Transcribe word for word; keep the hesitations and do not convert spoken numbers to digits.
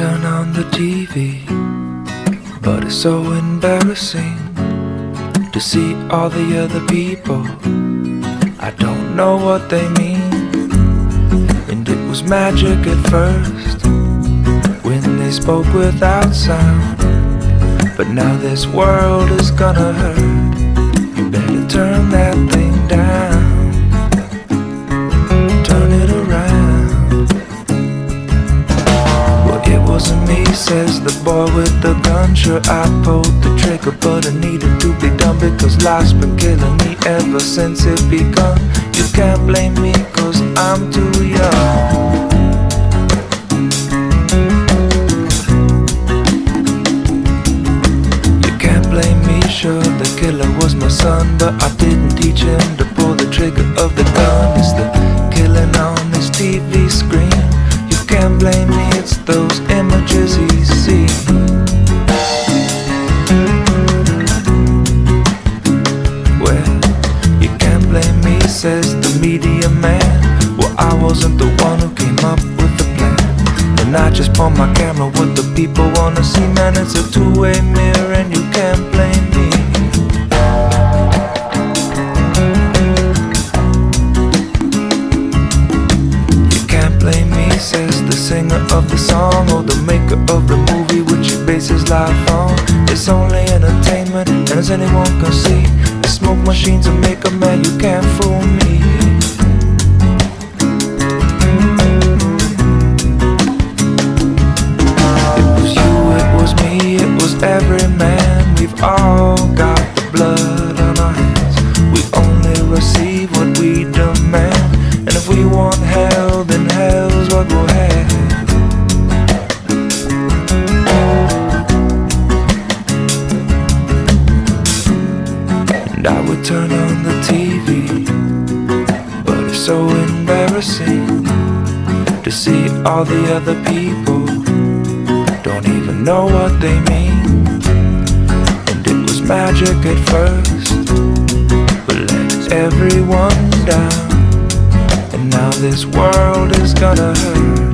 turn on the T V, but it's so embarrassing to see all the other people. I don't know what they mean, and it was magic at first when they spoke without sound. But now this world is gonna hurt. You better turn that thing down. Turn it around. Well, it wasn't me, says the boy with the gun. Sure, I pulled the trigger, but it needed to be done, because life's been killing me ever since it begun. You can't blame me, cause I'm too young. Sure, the killer was my son, but I didn't teach him to pull the trigger of the gun. It's the killing on this T V screen. You can't blame me, it's those images he sees. Well, you can't blame me, says the media man. Well, I wasn't the one who came up with the plan, and I just point my camera what the people wanna see. Man, it's a two-way mirror, and you can't blame me. Says the singer of the song, or the maker of the movie which he bases life on. It's only entertainment, and as anyone can see, the smoke machines will make a man, you can't fool me. It was you, it was me, it was every man. We've all got the blood on our hands. We only receive what we demand, and if we want hell, then hell's what we'll have. And I would turn on the T V, but it's so embarrassing to see all the other people don't even know what they mean. And it was magic at first, but let everyone down. Now this world is gonna hurt.